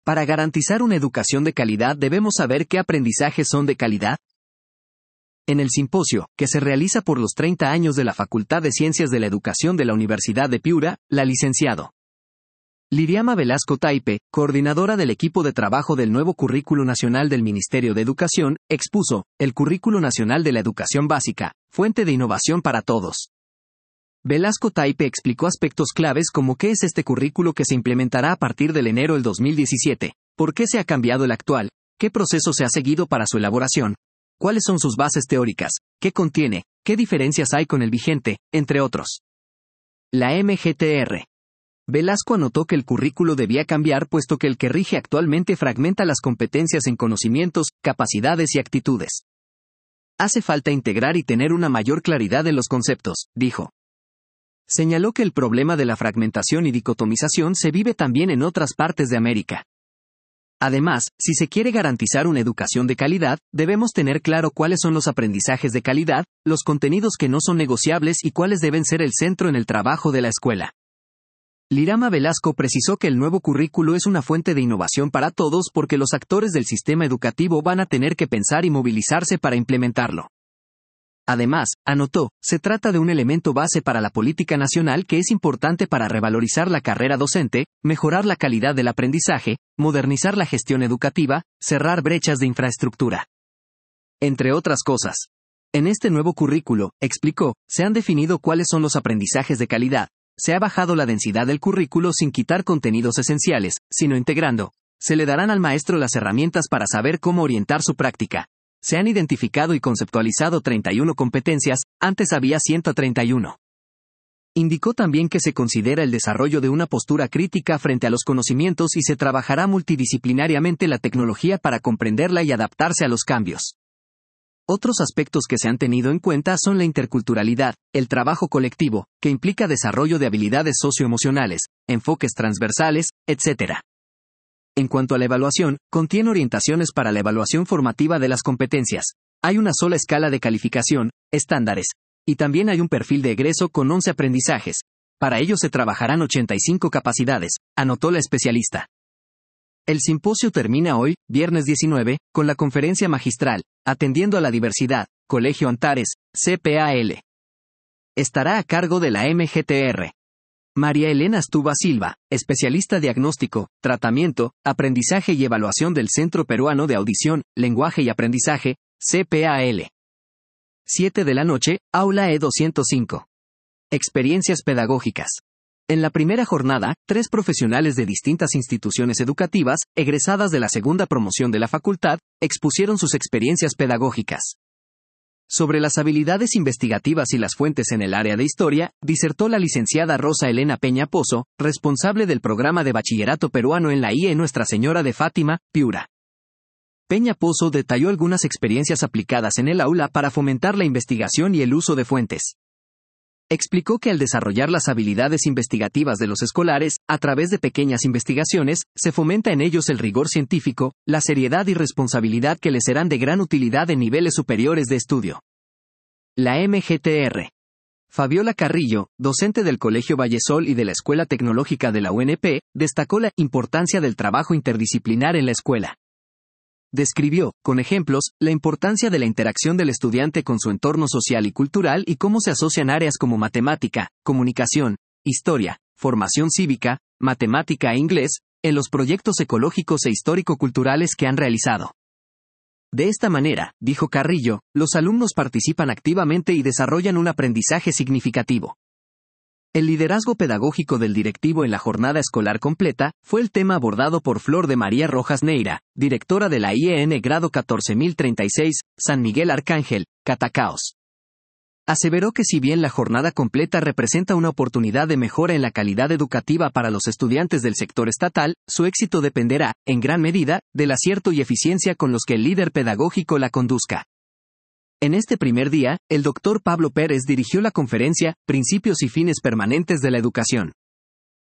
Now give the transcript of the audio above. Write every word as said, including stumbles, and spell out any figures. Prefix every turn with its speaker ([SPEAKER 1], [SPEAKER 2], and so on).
[SPEAKER 1] Para garantizar una educación de calidad debemos saber qué aprendizajes son de calidad. En el simposio, que se realiza por los treinta años de la Facultad de Ciencias de la Educación de la Universidad de Piura, la licenciado Liriama Velasco Taipe, coordinadora del equipo de trabajo del nuevo Currículo Nacional del Ministerio de Educación, expuso, el Currículo Nacional de la Educación Básica, fuente de innovación para todos. Velasco Taipe explicó aspectos claves como qué es este currículo que se implementará a partir del enero del dos mil diecisiete, por qué se ha cambiado el actual, qué proceso se ha seguido para su elaboración, cuáles son sus bases teóricas, qué contiene, qué diferencias hay con el vigente, entre otros. La M G T R. Velasco anotó que el currículo debía cambiar puesto que el que rige actualmente fragmenta las competencias en conocimientos, capacidades y actitudes. Hace falta integrar y tener una mayor claridad en los conceptos, dijo. Señaló que el problema de la fragmentación y dicotomización se vive también en otras partes de América. Además, si se quiere garantizar una educación de calidad, debemos tener claro cuáles son los aprendizajes de calidad, los contenidos que no son negociables y cuáles deben ser el centro en el trabajo de la escuela. Liriama Velasco precisó que el nuevo currículo es una fuente de innovación para todos porque los actores del sistema educativo van a tener que pensar y movilizarse para implementarlo. Además, anotó, se trata de un elemento base para la política nacional que es importante para revalorizar la carrera docente, mejorar la calidad del aprendizaje, modernizar la gestión educativa, cerrar brechas de infraestructura. Entre otras cosas. En este nuevo currículo, explicó, se han definido cuáles son los aprendizajes de calidad. Se ha bajado la densidad del currículo sin quitar contenidos esenciales, sino integrando. Se le darán al maestro las herramientas para saber cómo orientar su práctica. Se han identificado y conceptualizado treinta y una competencias, antes había ciento treinta y uno. Indicó también que se considera el desarrollo de una postura crítica frente a los conocimientos y se trabajará multidisciplinariamente la tecnología para comprenderla y adaptarse a los cambios. Otros aspectos que se han tenido en cuenta son la interculturalidad, el trabajo colectivo, que implica desarrollo de habilidades socioemocionales, enfoques transversales, etcétera. En cuanto a la evaluación, contiene orientaciones para la evaluación formativa de las competencias. Hay una sola escala de calificación, estándares, y también hay un perfil de egreso con once aprendizajes. Para ello se trabajarán ochenta y cinco capacidades, anotó la especialista. El simposio termina hoy, viernes diecinueve, con la conferencia magistral, Atendiendo a la Diversidad, Colegio Antares, C P A L. Estará a cargo de la M G T R. María Elena Astuba Silva, especialista diagnóstico, tratamiento, aprendizaje y evaluación del Centro Peruano de Audición, Lenguaje y Aprendizaje, C P A L. siete de la noche, Aula E doscientos cinco. Experiencias pedagógicas. En la primera jornada, tres profesionales de distintas instituciones educativas, egresadas de la segunda promoción de la facultad, expusieron sus experiencias pedagógicas. Sobre las habilidades investigativas y las fuentes en el área de historia, disertó la licenciada Rosa Elena Peña Pozo, responsable del programa de bachillerato peruano en la I E Nuestra Señora de Fátima, Piura. Peña Pozo detalló algunas experiencias aplicadas en el aula para fomentar la investigación y el uso de fuentes. Explicó que al desarrollar las habilidades investigativas de los escolares, a través de pequeñas investigaciones, se fomenta en ellos el rigor científico, la seriedad y responsabilidad que les serán de gran utilidad en niveles superiores de estudio. La M G T R. Fabiola Carrillo, docente del Colegio Vallesol y de la Escuela Tecnológica de la U N P, destacó la importancia del trabajo interdisciplinar en la escuela. Describió, con ejemplos, la importancia de la interacción del estudiante con su entorno social y cultural y cómo se asocian áreas como matemática, comunicación, historia, formación cívica, matemática e inglés, en los proyectos ecológicos e histórico-culturales que han realizado. De esta manera, dijo Carrillo, los alumnos participan activamente y desarrollan un aprendizaje significativo. El liderazgo pedagógico del directivo en la jornada escolar completa fue el tema abordado por Flor de María Rojas Neira, directora de la I E N grado catorce mil treinta y seis, San Miguel Arcángel, Catacaos. Aseveró que si bien la jornada completa representa una oportunidad de mejora en la calidad educativa para los estudiantes del sector estatal, su éxito dependerá, en gran medida, del acierto y eficiencia con los que el líder pedagógico la conduzca. En este primer día, el doctor Pablo Pérez dirigió la conferencia Principios y fines permanentes de la educación.